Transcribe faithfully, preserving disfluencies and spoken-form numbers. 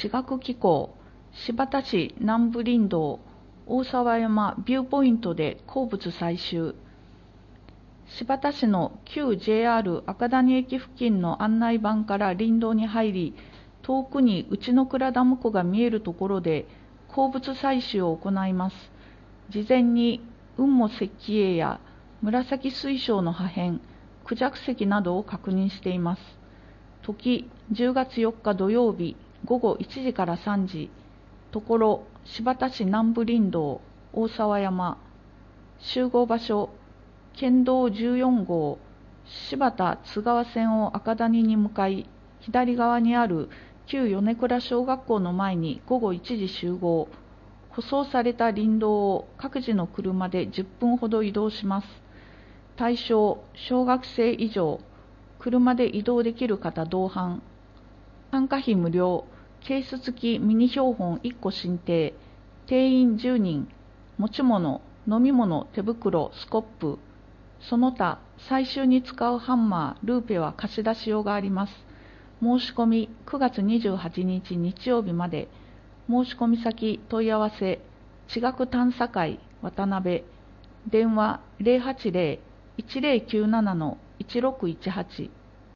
地学機構、新発田市南部林道、大沢山ビューポイントで鉱物採集。新発田市の旧 ジェイアール 赤谷駅付近の案内板から林道に入り、遠くに内之倉ダム湖が見えるところで鉱物採取を行います。事前に雲母石器営や紫水晶の破片、クジャク石などを確認しています。時じゅうがつよっか土曜日ごごいちじからさんじ、ところ新発田市南部林道大沢山、集合場所県道じゅうよんごう新発田津川線を赤谷に向かい、左側にある旧米倉小学校の前にごごいちじ集合。舗装された林道を各自の車でじゅっぷんほど移動します。対象小学生以上、車で移動できる方同伴。参加費無料、ケース付きミニ標本いっこ進呈、定員じゅうにん、持ち物、飲み物、手袋、スコップ、その他採集に使うハンマー、ルーペは貸し出しようがあります。申し込みくがつにじゅうはちにち日曜日まで。申し込み先問い合わせ地学探査会渡辺、電話 ゼロはちゼロ いちゼロきゅうなな いちろくいちはち